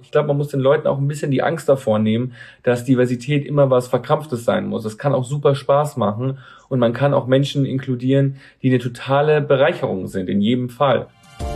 Ich glaube, man muss den Leuten auch ein bisschen die Angst davor nehmen, dass Diversität immer was Verkrampftes sein muss. Es kann auch super Spaß machen und man kann auch Menschen inkludieren, die eine totale Bereicherung sind, in jedem Fall.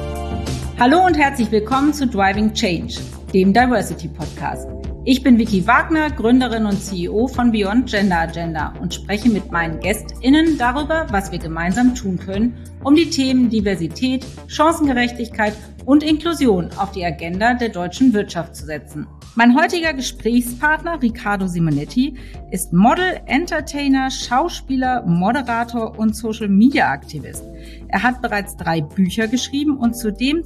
Hallo und herzlich willkommen zu Driving Change, dem Diversity Podcast. Ich bin Vicky Wagner, Gründerin und CEO von Beyond Gender Agenda und spreche mit meinen GästInnen darüber, was wir gemeinsam tun können, um die Themen Diversität, Chancengerechtigkeit und Inklusion auf die Agenda der deutschen Wirtschaft zu setzen. Mein heutiger Gesprächspartner Riccardo Simonetti ist Model, Entertainer, Schauspieler, Moderator und Social-Media-Aktivist. Er hat bereits 3 Bücher geschrieben und zudem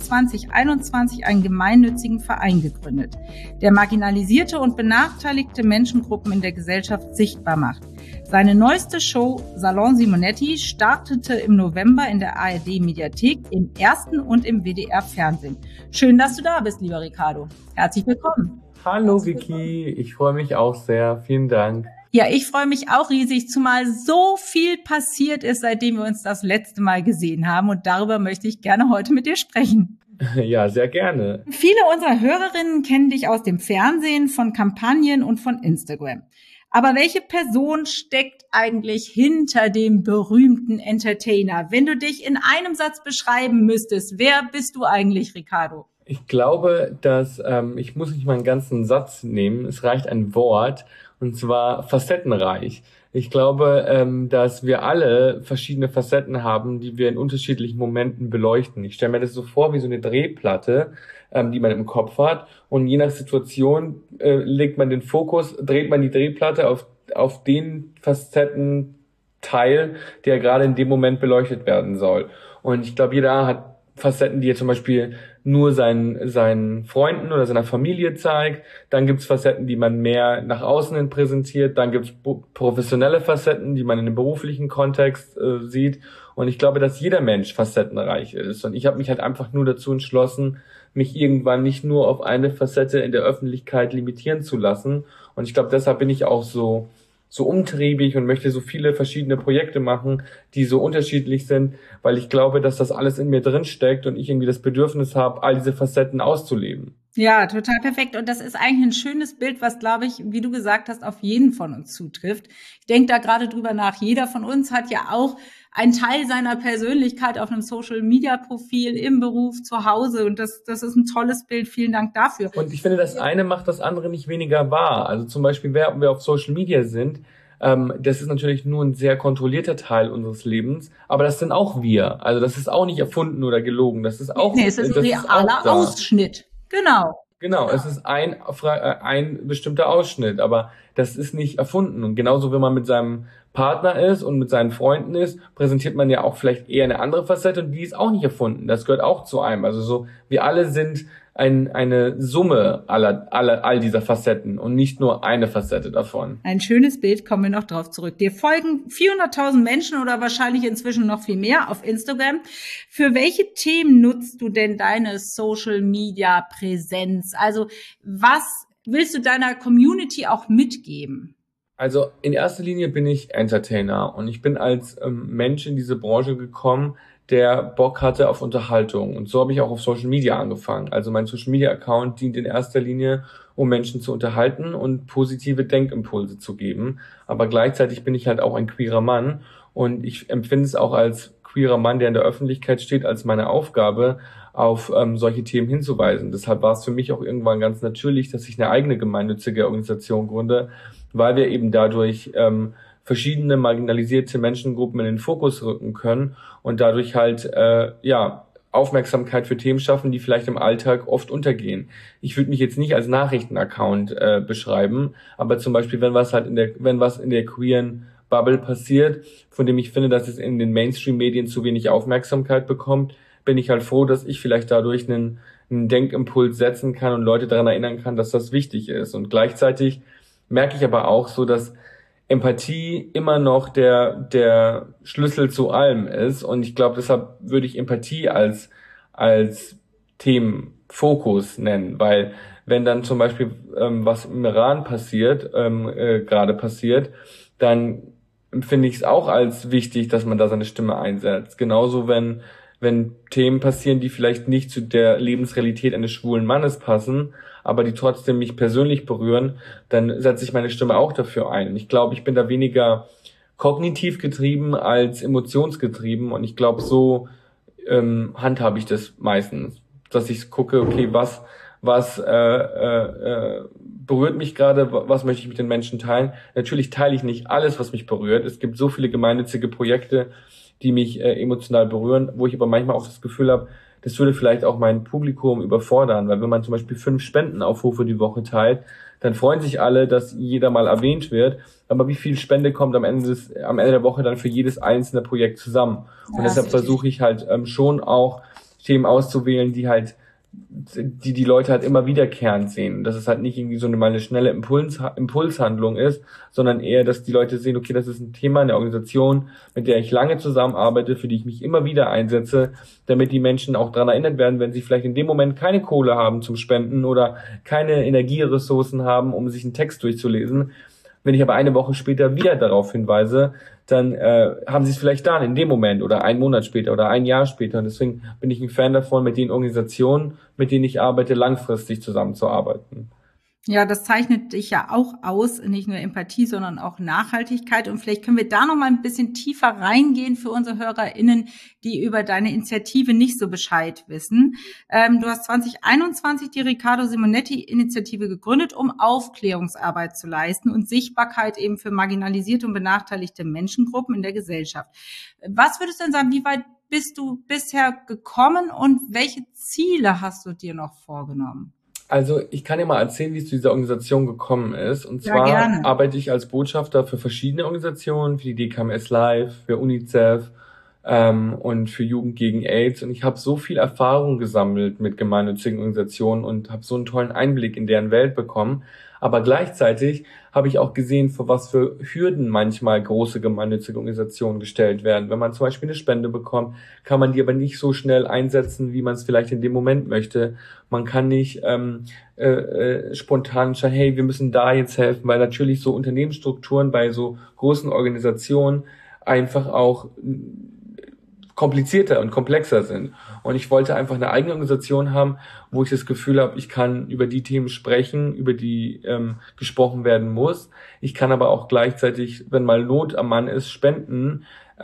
2021 einen gemeinnützigen Verein gegründet, der marginalisierte und benachteiligte Menschengruppen in der Gesellschaft sichtbar macht. Seine neueste Show Salon Simonetti startete im November in der ARD-Mediathek, im Ersten und im WDR-Fernsehen. Schön, dass du da bist, lieber Riccardo. Herzlich willkommen. Hallo Vicky, ich freue mich auch sehr. Vielen Dank. Ja, ich freue mich auch riesig, zumal so viel passiert ist, seitdem wir uns das letzte Mal gesehen haben. Und darüber möchte ich gerne heute mit dir sprechen. Ja, sehr gerne. Viele unserer Hörerinnen kennen dich aus dem Fernsehen, von Kampagnen und von Instagram. Aber welche Person steckt eigentlich hinter dem berühmten Entertainer? Wenn du dich in einem Satz beschreiben müsstest, wer bist du eigentlich, Riccardo? Ich glaube, dass ich muss nicht mal einen ganzen Satz nehmen. Es reicht ein Wort, und zwar facettenreich. Ich glaube, dass wir alle verschiedene Facetten haben, die wir in unterschiedlichen Momenten beleuchten. Ich stelle mir das so vor wie so eine Drehplatte, die man im Kopf hat. Und je nach Situation legt man den Fokus, dreht man die Drehplatte auf den Facettenteil, der gerade in dem Moment beleuchtet werden soll. Und ich glaube, jeder hat Facetten, die er zum Beispiel nur seinen Freunden oder seiner Familie zeigt. Dann gibt's Facetten, die man mehr nach außen hin präsentiert. Dann gibt's professionelle Facetten, die man in einem beruflichen Kontext sieht. Und ich glaube, dass jeder Mensch facettenreich ist. Und ich habe mich halt einfach nur dazu entschlossen, mich irgendwann nicht nur auf eine Facette in der Öffentlichkeit limitieren zu lassen. Und ich glaube, deshalb bin ich auch so umtriebig und möchte so viele verschiedene Projekte machen, die so unterschiedlich sind, weil ich glaube, dass das alles in mir drin steckt und ich irgendwie das Bedürfnis habe, all diese Facetten auszuleben. Ja, total perfekt. Und das ist eigentlich ein schönes Bild, was, glaube ich, wie du gesagt hast, auf jeden von uns zutrifft. Ich denke da gerade drüber nach. Jeder von uns hat ja auch einen Teil seiner Persönlichkeit auf einem Social-Media-Profil, im Beruf, zu Hause. Und das ist ein tolles Bild. Vielen Dank dafür. Und ich finde, das eine macht das andere nicht weniger wahr. Also zum Beispiel, wer wir auf Social Media sind, das ist natürlich nur ein sehr kontrollierter Teil unseres Lebens, aber das sind auch wir. Also das ist auch nicht erfunden oder gelogen. Das ist auch, es ist ein realer Ausschnitt. Genau, es ist ein bestimmter Ausschnitt, aber das ist nicht erfunden. Und genauso, wenn man mit seinem Partner ist und mit seinen Freunden ist, präsentiert man ja auch vielleicht eher eine andere Facette und die ist auch nicht erfunden. Das gehört auch zu einem. Also so, wir alle sind eine Summe all dieser Facetten und nicht nur eine Facette davon. Ein schönes Bild, kommen wir noch drauf zurück. Dir folgen 400.000 Menschen oder wahrscheinlich inzwischen noch viel mehr auf Instagram. Für welche Themen nutzt du denn deine Social-Media-Präsenz? Also was willst du deiner Community auch mitgeben? Also in erster Linie bin ich Entertainer und ich bin als Mensch in diese Branche gekommen, der Bock hatte auf Unterhaltung. Und so habe ich auch auf Social Media angefangen. Also mein Social Media Account dient in erster Linie, um Menschen zu unterhalten und positive Denkimpulse zu geben. Aber gleichzeitig bin ich halt auch ein queerer Mann und ich empfinde es auch als queerer Mann, der in der Öffentlichkeit steht, als meine Aufgabe, auf solche Themen hinzuweisen. Deshalb war es für mich auch irgendwann ganz natürlich, dass ich eine eigene gemeinnützige Organisation gründe, weil wir eben dadurch verschiedene marginalisierte Menschengruppen in den Fokus rücken können und dadurch halt Aufmerksamkeit für Themen schaffen, die vielleicht im Alltag oft untergehen. Ich würde mich jetzt nicht als Nachrichtenaccount beschreiben, aber zum Beispiel, wenn was in der queeren Bubble passiert, von dem ich finde, dass es in den Mainstream-Medien zu wenig Aufmerksamkeit bekommt, bin ich halt froh, dass ich vielleicht dadurch einen Denkimpuls setzen kann und Leute daran erinnern kann, dass das wichtig ist. Und gleichzeitig merke ich aber auch so, dass Empathie immer noch der Schlüssel zu allem ist. Und ich glaube, deshalb würde ich Empathie als Themenfokus nennen, weil wenn dann zum Beispiel was im Iran gerade passiert, dann finde ich es auch als wichtig, dass man da seine Stimme einsetzt. Genauso wenn Themen passieren, die vielleicht nicht zu der Lebensrealität eines schwulen Mannes passen, aber die trotzdem mich persönlich berühren, dann setze ich meine Stimme auch dafür ein. Und ich glaube, ich bin da weniger kognitiv getrieben als emotionsgetrieben und ich glaube, so handhabe ich das meistens, dass ich gucke, okay, was berührt mich gerade, was möchte ich mit den Menschen teilen. Natürlich teile ich nicht alles, was mich berührt. Es gibt so viele gemeinnützige Projekte, die mich emotional berühren, wo ich aber manchmal auch das Gefühl habe, das würde vielleicht auch mein Publikum überfordern, weil wenn man zum Beispiel 5 Spendenaufrufe die Woche teilt, dann freuen sich alle, dass jeder mal erwähnt wird, aber wie viel Spende kommt am Ende der Woche dann für jedes einzelne Projekt zusammen? Und deshalb versuche ich halt schon auch Themen auszuwählen, die Leute halt immer wiederkehrend sehen. Dass es halt nicht irgendwie so eine schnelle Impulshandlung ist, sondern eher, dass die Leute sehen, okay, das ist ein Thema in der Organisation, mit der ich lange zusammenarbeite, für die ich mich immer wieder einsetze, damit die Menschen auch daran erinnert werden, wenn sie vielleicht in dem Moment keine Kohle haben zum Spenden oder keine Energieressourcen haben, um sich einen Text durchzulesen. Wenn ich aber eine Woche später wieder darauf hinweise, dann haben sie es vielleicht dann in dem Moment oder einen Monat später oder ein Jahr später. Und deswegen bin ich ein Fan davon, mit den Organisationen, mit denen ich arbeite, langfristig zusammenzuarbeiten. Ja, das zeichnet dich ja auch aus, nicht nur Empathie, sondern auch Nachhaltigkeit. Und vielleicht können wir da noch mal ein bisschen tiefer reingehen für unsere HörerInnen, die über deine Initiative nicht so Bescheid wissen. Du hast 2021 die Riccardo Simonetti-Initiative gegründet, um Aufklärungsarbeit zu leisten und Sichtbarkeit eben für marginalisierte und benachteiligte Menschengruppen in der Gesellschaft. Was würdest du denn sagen, wie weit bist du bisher gekommen und welche Ziele hast du dir noch vorgenommen? Also ich kann dir mal erzählen, wie es zu dieser Organisation gekommen ist. Und zwar arbeite ich als Botschafter für verschiedene Organisationen, für die DKMS Live, für UNICEF und für Jugend gegen AIDS. Und ich habe so viel Erfahrung gesammelt mit gemeinnützigen Organisationen und habe so einen tollen Einblick in deren Welt bekommen. Aber gleichzeitig habe ich auch gesehen, vor was für Hürden manchmal große gemeinnützige Organisationen gestellt werden. Wenn man zum Beispiel eine Spende bekommt, kann man die aber nicht so schnell einsetzen, wie man es vielleicht in dem Moment möchte. Man kann nicht spontan sagen, hey, wir müssen da jetzt helfen, weil natürlich so Unternehmensstrukturen bei so großen Organisationen einfach auch komplizierter und komplexer sind. Und ich wollte einfach eine eigene Organisation haben, wo ich das Gefühl habe, ich kann über die Themen sprechen, über die gesprochen werden muss. Ich kann aber auch gleichzeitig, wenn mal Not am Mann ist, spenden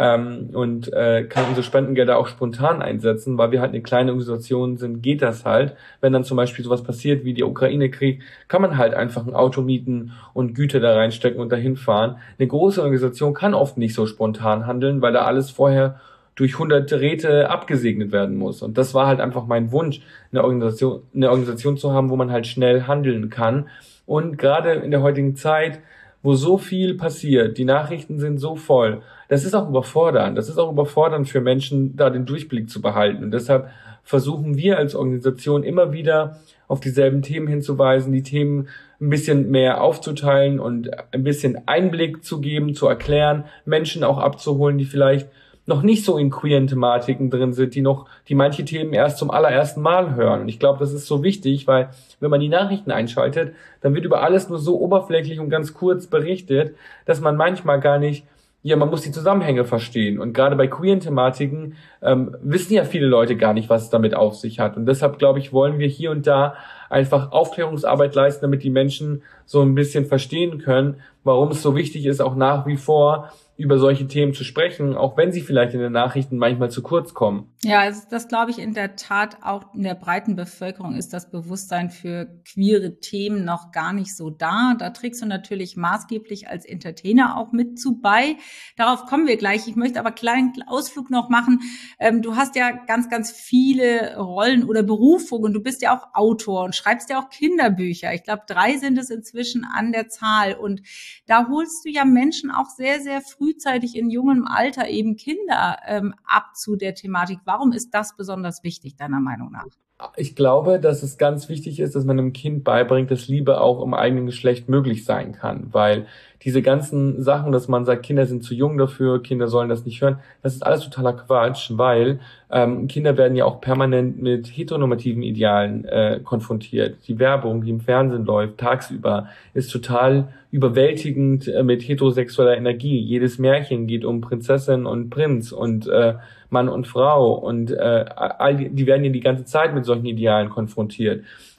und kann unsere Spendengelder auch spontan einsetzen, weil wir halt eine kleine Organisation sind, geht das halt. Wenn dann zum Beispiel sowas passiert wie der Ukraine-Krieg, kann man halt einfach ein Auto mieten und Güter da reinstecken und dahin fahren. Eine große Organisation kann oft nicht so spontan handeln, weil da alles vorher durch hunderte Räte abgesegnet werden muss. Und das war halt einfach mein Wunsch, eine Organisation zu haben, wo man halt schnell handeln kann. Und gerade in der heutigen Zeit, wo so viel passiert, die Nachrichten sind so voll, das ist auch überfordernd. Das ist auch überfordernd für Menschen, da den Durchblick zu behalten. Und deshalb versuchen wir als Organisation immer wieder auf dieselben Themen hinzuweisen, die Themen ein bisschen mehr aufzuteilen und ein bisschen Einblick zu geben, zu erklären, Menschen auch abzuholen, die vielleicht noch nicht so in queeren Thematiken drin sind, die manche Themen erst zum allerersten Mal hören. Und ich glaube, das ist so wichtig, weil wenn man die Nachrichten einschaltet, dann wird über alles nur so oberflächlich und ganz kurz berichtet, dass man manchmal gar nicht, man muss die Zusammenhänge verstehen. Und gerade bei queeren Thematiken wissen ja viele Leute gar nicht, was es damit auf sich hat. Und deshalb, glaube ich, wollen wir hier und da einfach Aufklärungsarbeit leisten, damit die Menschen so ein bisschen verstehen können, warum es so wichtig ist, auch nach wie vor über solche Themen zu sprechen, auch wenn sie vielleicht in den Nachrichten manchmal zu kurz kommen. Ja, also das glaube ich in der Tat auch in der breiten Bevölkerung ist das Bewusstsein für queere Themen noch gar nicht so da. Da trägst du natürlich maßgeblich als Entertainer auch mit zu bei. Darauf kommen wir gleich. Ich möchte aber einen kleinen Ausflug noch machen. Du hast ja ganz, ganz viele Rollen oder Berufungen. Du bist ja auch Autor und schreibst ja auch Kinderbücher. Ich glaube, 3 sind es inzwischen an der Zahl. Und da holst du ja Menschen auch sehr, sehr frühzeitig in jungem Alter eben Kinder ab zu der Thematik. Warum ist das besonders wichtig, deiner Meinung nach? Ich glaube, dass es ganz wichtig ist, dass man einem Kind beibringt, dass Liebe auch im eigenen Geschlecht möglich sein kann, weil diese ganzen Sachen, dass man sagt, Kinder sind zu jung dafür, Kinder sollen das nicht hören, das ist alles totaler Quatsch, weil Kinder werden ja auch permanent mit heteronormativen Idealen konfrontiert. Die Werbung, die im Fernsehen läuft, tagsüber, ist total überwältigend mit heterosexueller Energie. Jedes Märchen geht um Prinzessin und Prinz und Mann und Frau und die werden ja die ganze Zeit mit solchen Idealen konfrontiert.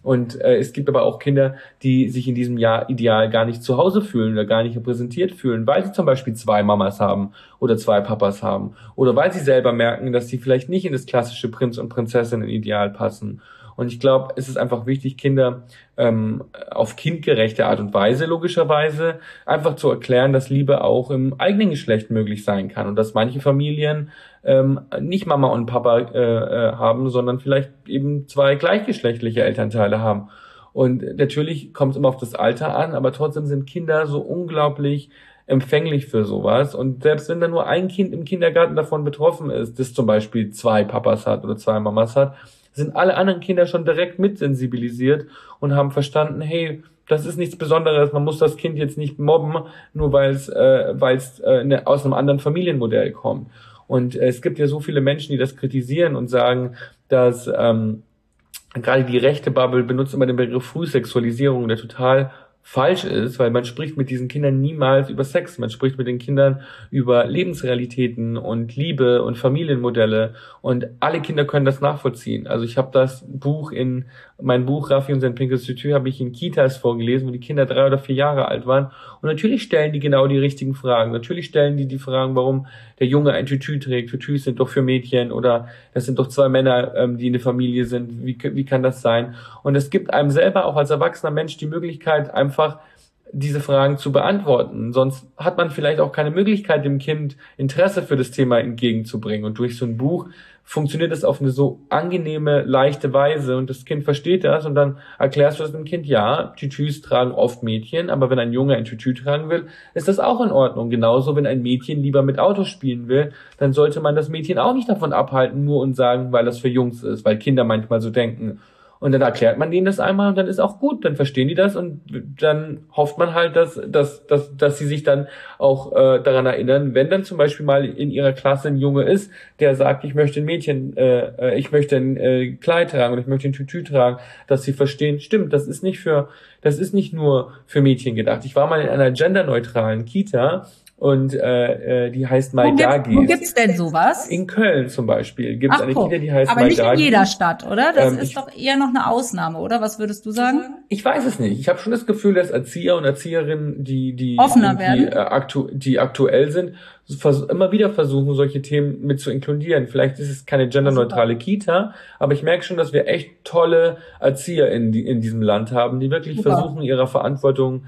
Und es gibt aber auch Kinder, die sich in diesem Jahr ideal gar nicht zu Hause fühlen oder gar nicht repräsentiert fühlen, weil sie zum Beispiel 2 Mamas haben oder 2 Papas haben oder weil sie selber merken, dass sie vielleicht nicht in das klassische Prinz- und Prinzessinnen-Ideal passen. Und ich glaube, es ist einfach wichtig, Kinder auf kindgerechte Art und Weise, logischerweise, einfach zu erklären, dass Liebe auch im eigenen Geschlecht möglich sein kann und dass manche Familien nicht Mama und Papa haben, sondern vielleicht eben 2 gleichgeschlechtliche Elternteile haben. Und natürlich kommt es immer auf das Alter an, aber trotzdem sind Kinder so unglaublich empfänglich für sowas. Und selbst wenn da nur ein Kind im Kindergarten davon betroffen ist, das zum Beispiel 2 Papas hat oder 2 Mamas hat, sind alle anderen Kinder schon direkt mitsensibilisiert und haben verstanden, hey, das ist nichts Besonderes, man muss das Kind jetzt nicht mobben, nur weil es aus einem anderen Familienmodell kommt. Und es gibt ja so viele Menschen, die das kritisieren und sagen, dass gerade die rechte Bubble benutzt immer den Begriff Frühsexualisierung, der total falsch ist, weil man spricht mit diesen Kindern niemals über Sex. Man spricht mit den Kindern über Lebensrealitäten und Liebe und Familienmodelle und alle Kinder können das nachvollziehen. Also ich habe mein Buch Raffi und sein pinkes Tütü habe ich in Kitas vorgelesen, wo die Kinder 3 oder 4 Jahre alt waren. Und natürlich stellen die genau die richtigen Fragen. Natürlich stellen die Fragen, warum der Junge ein Tütü trägt. Tütüs sind doch für Mädchen oder das sind doch 2 Männer, die in der Familie sind. Wie kann das sein? Und es gibt einem selber auch als erwachsener Mensch die Möglichkeit, einfach diese Fragen zu beantworten. Sonst hat man vielleicht auch keine Möglichkeit, dem Kind Interesse für das Thema entgegenzubringen. Und durch so ein Buch funktioniert das auf eine so angenehme, leichte Weise und das Kind versteht das und dann erklärst du das dem Kind, ja, Tütüs tragen oft Mädchen, aber wenn ein Junge ein Tütü tragen will, ist das auch in Ordnung. Genauso, wenn ein Mädchen lieber mit Autos spielen will, dann sollte man das Mädchen auch nicht davon abhalten, nur und sagen, weil das für Jungs ist, weil Kinder manchmal so denken. Und dann erklärt man denen das einmal und dann ist auch gut, dann verstehen die das und dann hofft man halt, dass sie sich dann auch daran erinnern, wenn dann zum Beispiel mal in ihrer Klasse ein Junge ist, der sagt, ich möchte ein Kleid tragen oder ich möchte ein Tütü tragen, dass sie verstehen, stimmt, das ist nicht nur für Mädchen gedacht. Ich war mal in einer genderneutralen Kita und die heißt Maidagis. Wo gibt's denn sowas? In Köln zum Beispiel gibt es eine Kita, die heißt aber Maidagis. Aber nicht in jeder Stadt, oder? Das ist doch eher noch eine Ausnahme, oder? Was würdest du sagen? Ich weiß es nicht. Ich habe schon das Gefühl, dass Erzieher und Erzieherinnen, die aktuell sind, immer wieder versuchen, solche Themen mit zu inkludieren. Vielleicht ist es keine genderneutrale Kita, aber ich merke schon, dass wir echt tolle Erzieher in diesem Land haben, die wirklich versuchen, ihre Verantwortung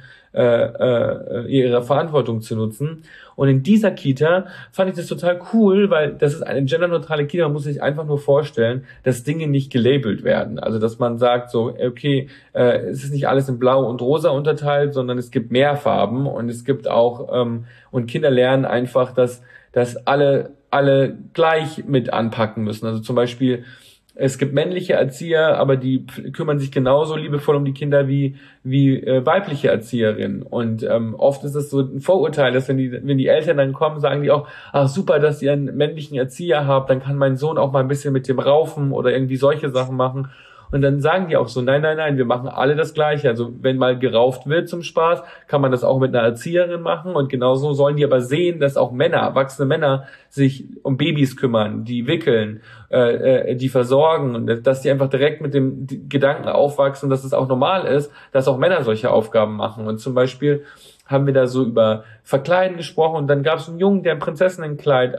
zu nutzen. Und in dieser Kita fand ich das total cool, weil das ist eine genderneutrale Kita. Man muss sich einfach nur vorstellen, dass Dinge nicht gelabelt werden. Also, dass man sagt so, okay, es ist nicht alles in Blau und Rosa unterteilt, sondern es gibt mehr Farben und es gibt auch, und Kinder lernen einfach, dass alle gleich mit anpacken müssen. Also zum Beispiel, es gibt männliche Erzieher, aber die kümmern sich genauso liebevoll um die Kinder wie weibliche Erzieherinnen. Und oft ist es so ein Vorurteil, dass wenn die Eltern dann kommen, sagen die auch, ach super, dass ihr einen männlichen Erzieher habt, dann kann mein Sohn auch mal ein bisschen mit dem raufen oder irgendwie solche Sachen machen. Und dann sagen die auch so, nein, wir machen alle das Gleiche. Also wenn mal gerauft wird zum Spaß, kann man das auch mit einer Erzieherin machen. Und genauso sollen die aber sehen, dass auch erwachsene Männer sich um Babys kümmern, die wickeln, die versorgen. Und dass die einfach direkt mit dem Gedanken aufwachsen, dass es auch normal ist, dass auch Männer solche Aufgaben machen. Und zum Beispiel haben wir da so über Verkleiden gesprochen. Und dann gab es einen Jungen, der ein Prinzessinnenkleid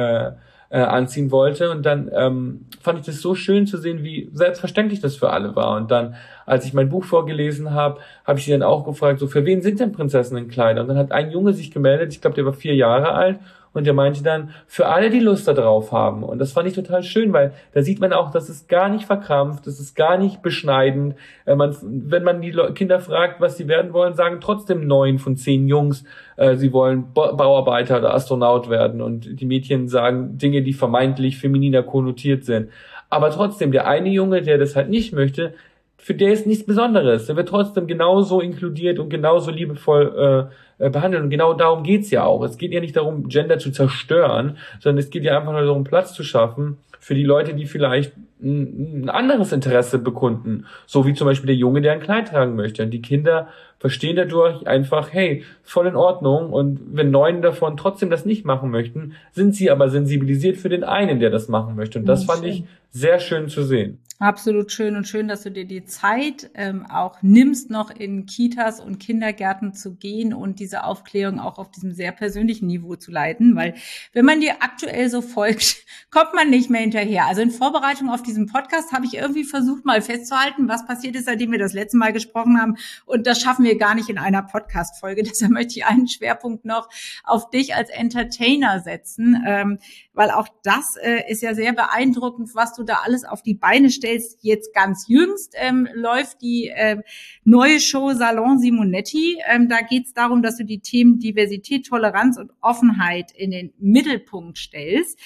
anziehen wollte und dann fand ich das so schön zu sehen, wie selbstverständlich das für alle war. Und dann, als ich mein Buch vorgelesen habe, habe ich sie dann auch gefragt, so für wen sind denn Prinzessinnenkleider? Und dann hat ein Junge sich gemeldet, ich glaube, der war 4 Jahre alt und der meinte dann, für alle, die Lust da drauf haben. Und das fand ich total schön, weil da sieht man auch, das ist gar nicht verkrampft, das ist gar nicht beschneidend. Wenn man die Kinder fragt, was sie werden wollen, sagen trotzdem 9 von 10 Jungs, sie wollen Bauarbeiter oder Astronaut werden. Und die Mädchen sagen Dinge, die vermeintlich femininer konnotiert sind. Aber trotzdem, der eine Junge, der das halt nicht möchte, für der ist nichts Besonderes. Der wird trotzdem genauso inkludiert und genauso liebevoll behandelt. Und genau darum geht's ja auch. Es geht ja nicht darum, Gender zu zerstören, sondern es geht ja einfach nur darum, Platz zu schaffen für die Leute, die vielleicht ein anderes Interesse bekunden. So wie zum Beispiel der Junge, der ein Kleid tragen möchte. Und die Kinder verstehen dadurch einfach, hey, voll in Ordnung. Und wenn 9 davon trotzdem das nicht machen möchten, sind sie aber sensibilisiert für den einen, der das machen möchte. Und das fand ich sehr schön zu sehen. Absolut schön und schön, dass du dir die Zeit auch nimmst, noch in Kitas und Kindergärten zu gehen und diese Aufklärung auch auf diesem sehr persönlichen Niveau zu leiten, weil wenn man dir aktuell so folgt, kommt man nicht mehr hinterher. Also in Vorbereitung auf diesen Podcast habe ich irgendwie versucht, mal festzuhalten, was passiert ist, seitdem wir das letzte Mal gesprochen haben, und das schaffen wir gar nicht in einer Podcast-Folge. Deshalb möchte ich einen Schwerpunkt noch auf dich als Entertainer setzen, weil auch das ist ja sehr beeindruckend, was du da alles auf die Beine stellst. Jetzt ganz jüngst läuft die neue Show Salon Simonetti. Da geht es darum, dass du die Themen Diversität, Toleranz und Offenheit in den Mittelpunkt stellst.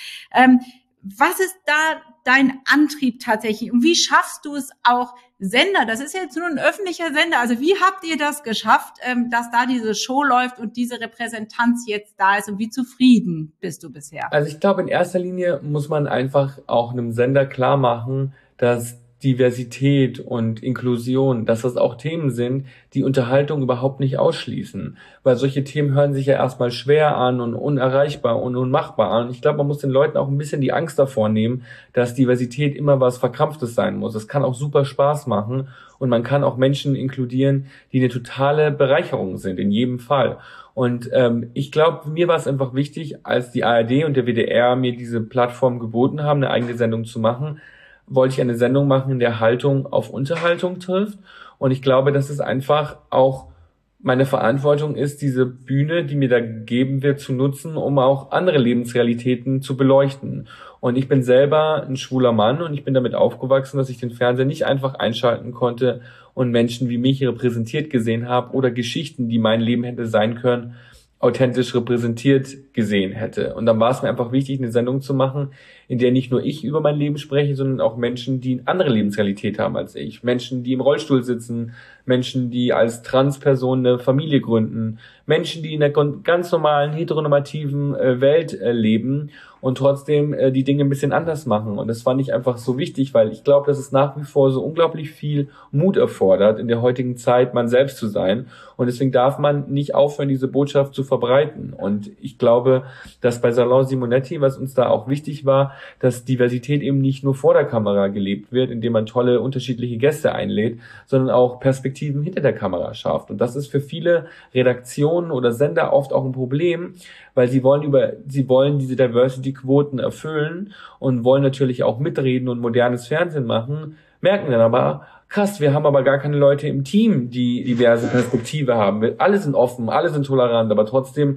Was ist da dein Antrieb tatsächlich? Und wie schaffst du es auch, Sender, das ist jetzt nur ein öffentlicher Sender, also wie habt ihr das geschafft, dass da diese Show läuft und diese Repräsentanz jetzt da ist, und wie zufrieden bist du bisher? Also ich glaube, in erster Linie muss man einfach auch einem Sender klar machen, dass Diversität und Inklusion, dass das auch Themen sind, die Unterhaltung überhaupt nicht ausschließen. Weil solche Themen hören sich ja erstmal schwer an und unerreichbar und unmachbar an. Ich glaube, man muss den Leuten auch ein bisschen die Angst davor nehmen, dass Diversität immer was Verkrampftes sein muss. Es kann auch super Spaß machen und man kann auch Menschen inkludieren, die eine totale Bereicherung sind, in jedem Fall. Und ich glaube, mir war es einfach wichtig, als die ARD und der WDR mir diese Plattform geboten haben, eine eigene Sendung zu machen, wollte ich eine Sendung machen, in der Haltung auf Unterhaltung trifft. Und ich glaube, dass es einfach auch meine Verantwortung ist, diese Bühne, die mir da gegeben wird, zu nutzen, um auch andere Lebensrealitäten zu beleuchten. Und ich bin selber ein schwuler Mann und ich bin damit aufgewachsen, dass ich den Fernseher nicht einfach einschalten konnte und Menschen wie mich repräsentiert gesehen habe oder Geschichten, die mein Leben hätte sein können, authentisch repräsentiert gesehen hätte. Und dann war es mir einfach wichtig, eine Sendung zu machen, in der nicht nur ich über mein Leben spreche, sondern auch Menschen, die eine andere Lebensrealität haben als ich. Menschen, die im Rollstuhl sitzen, Menschen, die als Transperson eine Familie gründen, Menschen, die in einer ganz normalen, heteronormativen Welt leben und trotzdem die Dinge ein bisschen anders machen. Und das fand ich einfach so wichtig, weil ich glaube, dass es nach wie vor so unglaublich viel Mut erfordert, in der heutigen Zeit man selbst zu sein. Und deswegen darf man nicht aufhören, diese Botschaft zu verbreiten. Und ich glaube, dass bei Salon Simonetti, was uns da auch wichtig war, dass Diversität eben nicht nur vor der Kamera gelebt wird, indem man tolle, unterschiedliche Gäste einlädt, sondern auch Perspektiven hinter der Kamera schafft. Und das ist für viele Redaktionen oder Sender oft auch ein Problem, weil sie wollen diese Diversity-Quoten erfüllen und wollen natürlich auch mitreden und modernes Fernsehen machen, merken dann aber, krass, wir haben aber gar keine Leute im Team, die diverse Perspektive haben. Alle sind offen, alle sind tolerant, aber trotzdem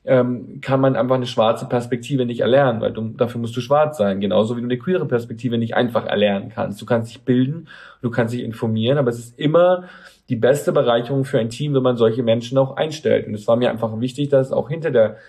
kann man einfach eine schwarze Perspektive nicht erlernen, weil dafür musst du schwarz sein, genauso wie du eine queere Perspektive nicht einfach erlernen kannst. Du kannst dich bilden, du kannst dich informieren, aber es ist immer die beste Bereicherung für ein Team, wenn man solche Menschen auch einstellt. Und es war mir einfach wichtig, dass auch hinter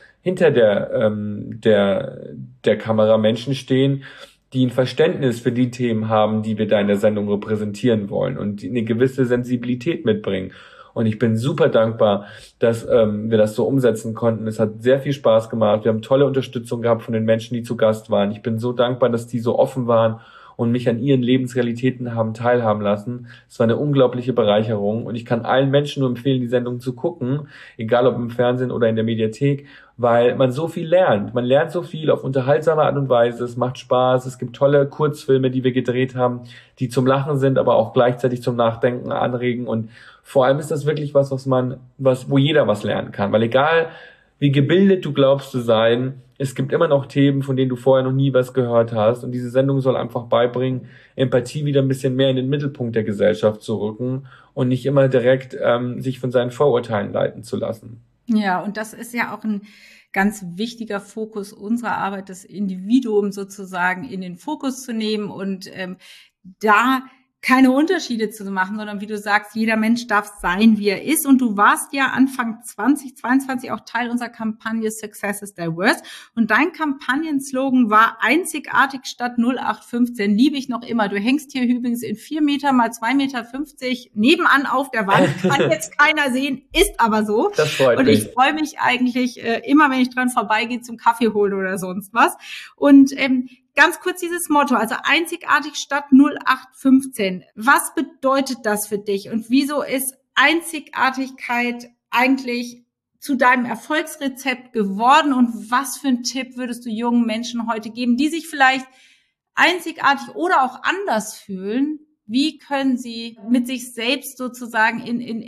der Kamera Menschen stehen, die ein Verständnis für die Themen haben, die wir da in der Sendung repräsentieren wollen und die eine gewisse Sensibilität mitbringen. Und ich bin super dankbar, dass wir das so umsetzen konnten. Es hat sehr viel Spaß gemacht. Wir haben tolle Unterstützung gehabt von den Menschen, die zu Gast waren. Ich bin so dankbar, dass die so offen waren und mich an ihren Lebensrealitäten haben teilhaben lassen. Es war eine unglaubliche Bereicherung. Und ich kann allen Menschen nur empfehlen, die Sendung zu gucken, egal ob im Fernsehen oder in der Mediathek, weil man so viel lernt. Man lernt so viel auf unterhaltsame Art und Weise. Es macht Spaß. Es gibt tolle Kurzfilme, die wir gedreht haben, die zum Lachen sind, aber auch gleichzeitig zum Nachdenken anregen. Und vor allem ist das wirklich was, wo jeder was lernen kann. Weil egal, wie gebildet du glaubst zu sein, es gibt immer noch Themen, von denen du vorher noch nie was gehört hast. Und diese Sendung soll einfach beibringen, Empathie wieder ein bisschen mehr in den Mittelpunkt der Gesellschaft zu rücken und nicht immer direkt sich von seinen Vorurteilen leiten zu lassen. Ja, und das ist ja auch ein ganz wichtiger Fokus unserer Arbeit, das Individuum sozusagen in den Fokus zu nehmen und da keine Unterschiede zu machen, sondern wie du sagst, jeder Mensch darf sein, wie er ist. Und du warst ja Anfang 2022 auch Teil unserer Kampagne Success is Diverse. Und dein Kampagnenslogan war einzigartig statt 0815. Liebe ich noch immer. Du hängst hier übrigens in 4 Meter mal 2,50 Meter nebenan auf der Wand. Kann jetzt keiner sehen, ist aber so. Das freut mich. Und ich freue mich eigentlich immer, wenn ich dran vorbeigehe zum Kaffee holen oder sonst was. Und ganz kurz dieses Motto, also einzigartig statt 0815. Was bedeutet das für dich und wieso ist Einzigartigkeit eigentlich zu deinem Erfolgsrezept geworden und was für einen Tipp würdest du jungen Menschen heute geben, die sich vielleicht einzigartig oder auch anders fühlen, wie können sie mit sich selbst sozusagen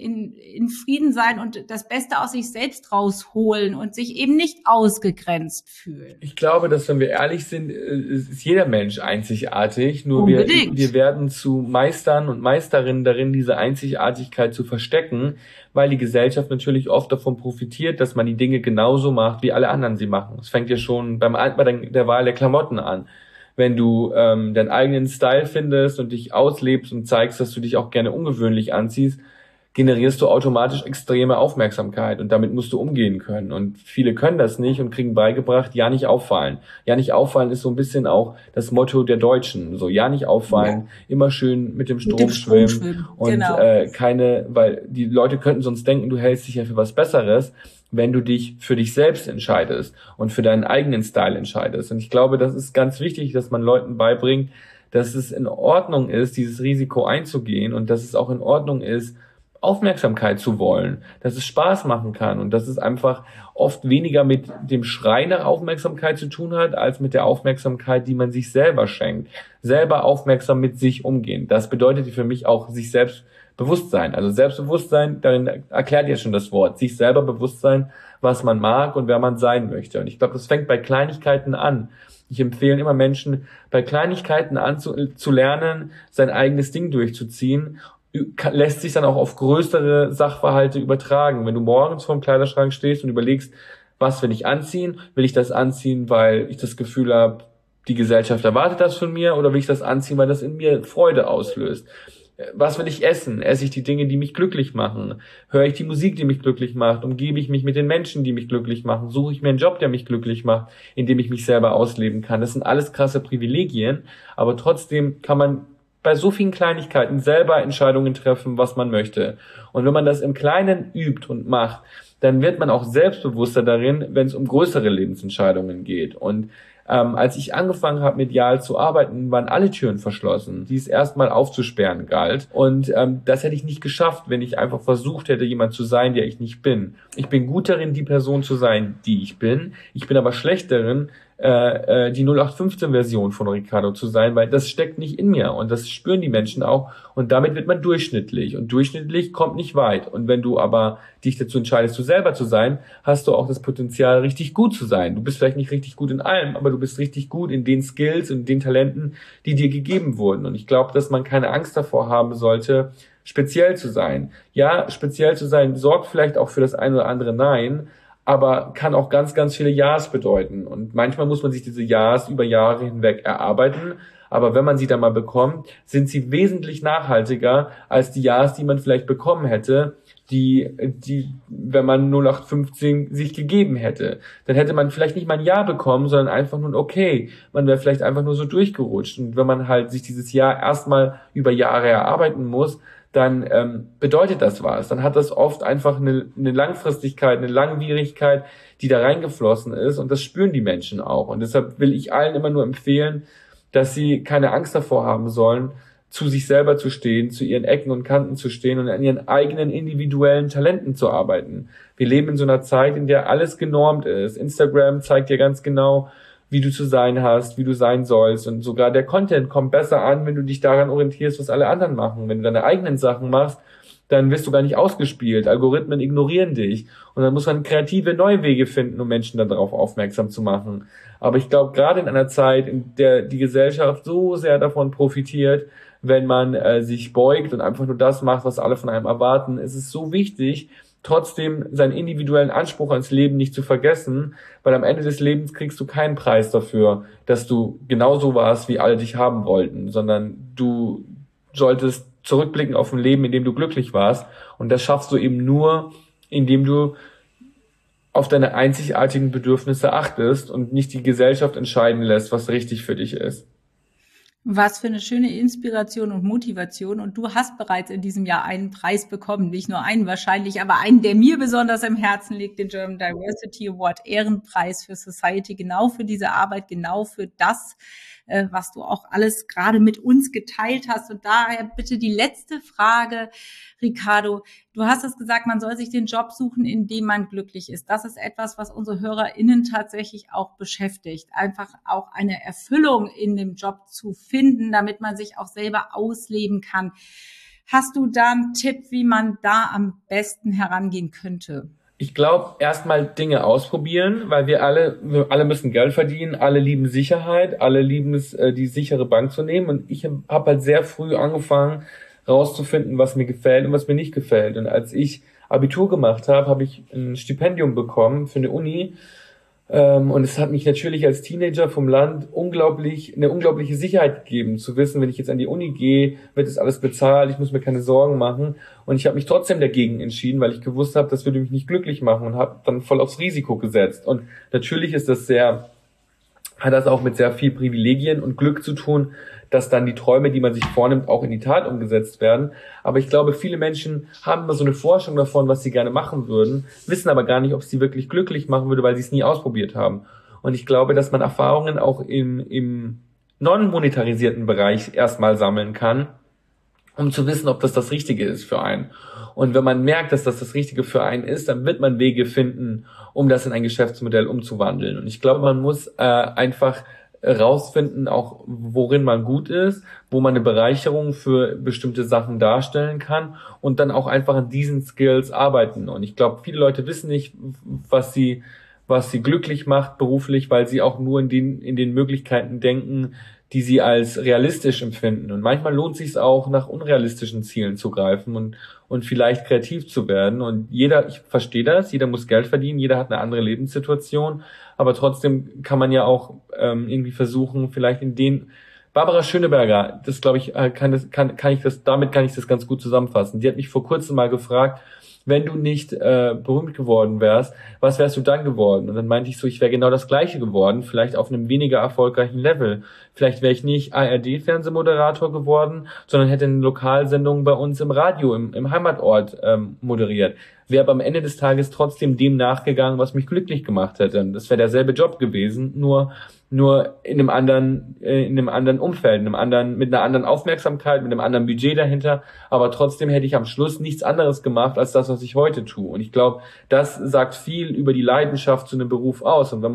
in Frieden sein und das Beste aus sich selbst rausholen und sich eben nicht ausgegrenzt fühlen? Ich glaube, dass, wenn wir ehrlich sind, ist jeder Mensch einzigartig. Nur wir werden zu Meistern und Meisterinnen darin, diese Einzigartigkeit zu verstecken, weil die Gesellschaft natürlich oft davon profitiert, dass man die Dinge genauso macht, wie alle anderen sie machen. Es fängt ja schon bei der Wahl der Klamotten an. Wenn du deinen eigenen Style findest und dich auslebst und zeigst, dass du dich auch gerne ungewöhnlich anziehst, generierst du automatisch extreme Aufmerksamkeit, und damit musst du umgehen können. Und viele können das nicht und kriegen beigebracht, ja, nicht auffallen. Ja, nicht auffallen ist so ein bisschen auch das Motto der Deutschen. So, ja, nicht auffallen, immer schön mit dem Strom schwimmen. Und genau. Weil die Leute könnten sonst denken, du hältst dich ja für was Besseres, wenn du dich für dich selbst entscheidest und für deinen eigenen Style entscheidest. Und ich glaube, das ist ganz wichtig, dass man Leuten beibringt, dass es in Ordnung ist, dieses Risiko einzugehen, und dass es auch in Ordnung ist, Aufmerksamkeit zu wollen, dass es Spaß machen kann und dass es einfach oft weniger mit dem Schrei nach Aufmerksamkeit zu tun hat, als mit der Aufmerksamkeit, die man sich selber schenkt. Selber aufmerksam mit sich umgehen. Das bedeutet für mich auch sich selbst Bewusstsein. Also Selbstbewusstsein, darin erklärt ja schon das Wort. Sich selber bewusst sein, was man mag und wer man sein möchte. Und ich glaube, das fängt bei Kleinigkeiten an. Ich empfehle immer Menschen, bei Kleinigkeiten zu lernen, sein eigenes Ding durchzuziehen, lässt sich dann auch auf größere Sachverhalte übertragen. Wenn du morgens vorm Kleiderschrank stehst und überlegst, was will ich anziehen? Will ich das anziehen, weil ich das Gefühl habe, die Gesellschaft erwartet das von mir, oder will ich das anziehen, weil das in mir Freude auslöst? Was will ich essen? Esse ich die Dinge, die mich glücklich machen? Höre ich die Musik, die mich glücklich macht? Umgebe ich mich mit den Menschen, die mich glücklich machen? Suche ich mir einen Job, der mich glücklich macht, in dem ich mich selber ausleben kann? Das sind alles krasse Privilegien, aber trotzdem kann man bei so vielen Kleinigkeiten selber Entscheidungen treffen, was man möchte. Und wenn man das im Kleinen übt und macht, dann wird man auch selbstbewusster darin, wenn es um größere Lebensentscheidungen geht. Und als ich angefangen habe, medial zu arbeiten, waren alle Türen verschlossen, die es erstmal aufzusperren galt. Und das hätte ich nicht geschafft, wenn ich einfach versucht hätte, jemand zu sein, der ich nicht bin. Ich bin gut darin, die Person zu sein, die ich bin. Ich bin aber schlecht darin, die 0815-Version von Ricardo zu sein, weil das steckt nicht in mir, und das spüren die Menschen auch, und damit wird man durchschnittlich, und durchschnittlich kommt nicht weit. Und wenn du aber dich dazu entscheidest, du selber zu sein, hast du auch das Potenzial, richtig gut zu sein. Du bist vielleicht nicht richtig gut in allem, aber du bist richtig gut in den Skills und den Talenten, die dir gegeben wurden. Und ich glaube, dass man keine Angst davor haben sollte, speziell zu sein. Ja, speziell zu sein sorgt vielleicht auch für das ein oder andere Nein, aber kann auch ganz, ganz viele Ja's bedeuten. Und manchmal muss man sich diese Ja's über Jahre hinweg erarbeiten. Aber wenn man sie dann mal bekommt, sind sie wesentlich nachhaltiger als die Ja's, die man vielleicht bekommen hätte, wenn man 0815 sich gegeben hätte. Dann hätte man vielleicht nicht mal ein Ja bekommen, sondern einfach nur ein Okay. Man wäre vielleicht einfach nur so durchgerutscht. Und wenn man halt sich dieses Jahr erstmal über Jahre erarbeiten muss, dann bedeutet das was. Dann hat das oft einfach eine Langfristigkeit, eine Langwierigkeit, die da reingeflossen ist, und das spüren die Menschen auch. Und deshalb will ich allen immer nur empfehlen, dass sie keine Angst davor haben sollen, zu sich selber zu stehen, zu ihren Ecken und Kanten zu stehen und an ihren eigenen individuellen Talenten zu arbeiten. Wir leben in so einer Zeit, in der alles genormt ist. Instagram zeigt dir ganz genau, wie du zu sein hast, wie du sein sollst, und sogar der Content kommt besser an, wenn du dich daran orientierst, was alle anderen machen. Wenn du deine eigenen Sachen machst, dann wirst du gar nicht ausgespielt. Algorithmen ignorieren dich, und dann muss man kreative neue Wege finden, um Menschen darauf aufmerksam zu machen. Aber ich glaube, gerade in einer Zeit, in der die Gesellschaft so sehr davon profitiert, wenn man sich beugt und einfach nur das macht, was alle von einem erwarten, ist es so wichtig, trotzdem seinen individuellen Anspruch ans Leben nicht zu vergessen, weil am Ende des Lebens kriegst du keinen Preis dafür, dass du genauso warst, wie alle dich haben wollten, sondern du solltest zurückblicken auf ein Leben, in dem du glücklich warst, und das schaffst du eben nur, indem du auf deine einzigartigen Bedürfnisse achtest und nicht die Gesellschaft entscheiden lässt, was richtig für dich ist. Was für eine schöne Inspiration und Motivation. Und du hast bereits in diesem Jahr einen Preis bekommen. Nicht nur einen wahrscheinlich, aber einen, der mir besonders im Herzen liegt, den German Diversity Award, Ehrenpreis für Society, genau für diese Arbeit, genau für das, was du auch alles gerade mit uns geteilt hast. Und daher bitte die letzte Frage, Ricardo. Du hast es gesagt, man soll sich den Job suchen, in dem man glücklich ist. Das ist etwas, was unsere HörerInnen tatsächlich auch beschäftigt. Einfach auch eine Erfüllung in dem Job zu finden, damit man sich auch selber ausleben kann. Hast du da einen Tipp, wie man da am besten herangehen könnte? Ich glaube, erstmal Dinge ausprobieren, weil wir alle müssen Geld verdienen, alle lieben Sicherheit, alle lieben es, die sichere Bank zu nehmen. Und ich habe halt sehr früh angefangen, rauszufinden, was mir gefällt und was mir nicht gefällt. Und als ich Abitur gemacht habe, habe ich ein Stipendium bekommen für eine Uni. Und es hat mich natürlich als Teenager vom Land eine unglaubliche Sicherheit gegeben, zu wissen, wenn ich jetzt an die Uni gehe, wird es alles bezahlt, ich muss mir keine Sorgen machen. Und ich habe mich trotzdem dagegen entschieden, weil ich gewusst habe, das würde mich nicht glücklich machen und habe dann voll aufs Risiko gesetzt. Und natürlich hat das auch mit sehr viel Privilegien und Glück zu tun, dass dann die Träume, die man sich vornimmt, auch in die Tat umgesetzt werden. Aber ich glaube, viele Menschen haben immer so eine Vorstellung davon, was sie gerne machen würden, wissen aber gar nicht, ob es sie wirklich glücklich machen würde, weil sie es nie ausprobiert haben. Und ich glaube, dass man Erfahrungen auch im non-monetarisierten Bereich erstmal sammeln kann, um zu wissen, ob das Richtige ist für einen. Und wenn man merkt, dass das Richtige für einen ist, dann wird man Wege finden, um das in ein Geschäftsmodell umzuwandeln. Und ich glaube, man muss einfach rausfinden, auch worin man gut ist, wo man eine Bereicherung für bestimmte Sachen darstellen kann und dann auch einfach an diesen Skills arbeiten. Und ich glaube, viele Leute wissen nicht, was sie glücklich macht beruflich, weil sie auch nur in den Möglichkeiten denken, die sie als realistisch empfinden. Und manchmal lohnt es sich auch, nach unrealistischen Zielen zu greifen und vielleicht kreativ zu werden. Und ich verstehe das, jeder muss Geld verdienen, jeder hat eine andere Lebenssituation, aber trotzdem kann man ja auch irgendwie versuchen, vielleicht Barbara Schöneberger, das glaube ich, damit kann ich das ganz gut zusammenfassen. Die hat mich vor kurzem mal gefragt, wenn du nicht berühmt geworden wärst, was wärst du dann geworden? Und dann meinte ich so, ich wäre genau das Gleiche geworden, vielleicht auf einem weniger erfolgreichen Level. Vielleicht wäre ich nicht ARD-Fernsehmoderator geworden, sondern hätte eine Lokalsendung bei uns im Radio, im Heimatort moderiert. Wäre aber am Ende des Tages trotzdem dem nachgegangen, was mich glücklich gemacht hätte. Das wäre derselbe Job gewesen, nur in einem anderen Umfeld, mit einer anderen Aufmerksamkeit, mit einem anderen Budget dahinter. Aber trotzdem hätte ich am Schluss nichts anderes gemacht, als das, was ich heute tue. Und ich glaube, das sagt viel über die Leidenschaft zu einem Beruf aus. Und wenn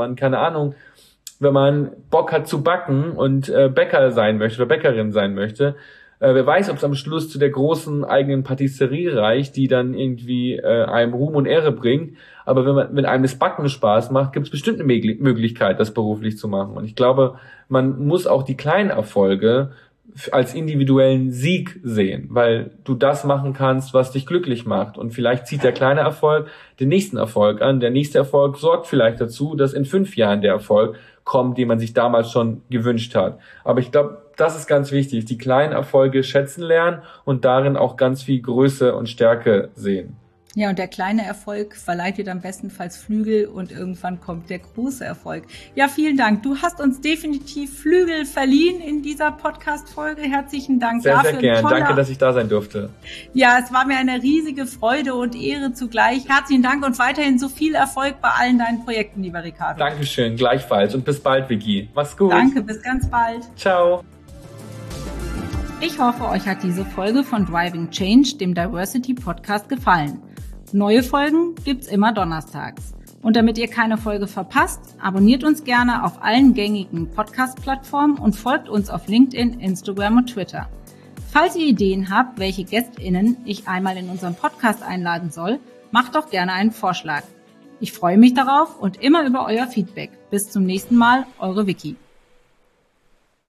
man Bock hat zu backen und Bäcker sein möchte oder Bäckerin sein möchte, wer weiß, ob es am Schluss zu der großen eigenen Patisserie reicht, die dann irgendwie einem Ruhm und Ehre bringt. Aber wenn einem das Backen Spaß macht, gibt es bestimmt eine Möglichkeit, das beruflich zu machen. Und ich glaube, man muss auch die kleinen Erfolge als individuellen Sieg sehen, weil du das machen kannst, was dich glücklich macht. Und vielleicht zieht der kleine Erfolg den nächsten Erfolg an. Der nächste Erfolg sorgt vielleicht dazu, dass in 5 Jahren der Erfolg kommt, den man sich damals schon gewünscht hat. Aber ich glaube, das ist ganz wichtig, die kleinen Erfolge schätzen lernen und darin auch ganz viel Größe und Stärke sehen. Ja, und der kleine Erfolg verleiht dir dann bestenfalls Flügel und irgendwann kommt der große Erfolg. Ja, vielen Dank. Du hast uns definitiv Flügel verliehen in dieser Podcast-Folge. Herzlichen Dank dafür. Sehr, sehr gern. Danke, dass ich da sein durfte. Ja, es war mir eine riesige Freude und Ehre zugleich. Herzlichen Dank und weiterhin so viel Erfolg bei allen deinen Projekten, lieber Ricardo. Dankeschön, gleichfalls und bis bald, Vicky. Mach's gut. Danke, bis ganz bald. Ciao. Ich hoffe, euch hat diese Folge von Driving Change, dem Diversity Podcast, gefallen. Neue Folgen gibt's immer donnerstags. Und damit ihr keine Folge verpasst, abonniert uns gerne auf allen gängigen Podcast-Plattformen und folgt uns auf LinkedIn, Instagram und Twitter. Falls ihr Ideen habt, welche GästInnen ich einmal in unseren Podcast einladen soll, macht doch gerne einen Vorschlag. Ich freue mich darauf und immer über euer Feedback. Bis zum nächsten Mal, eure Vicky.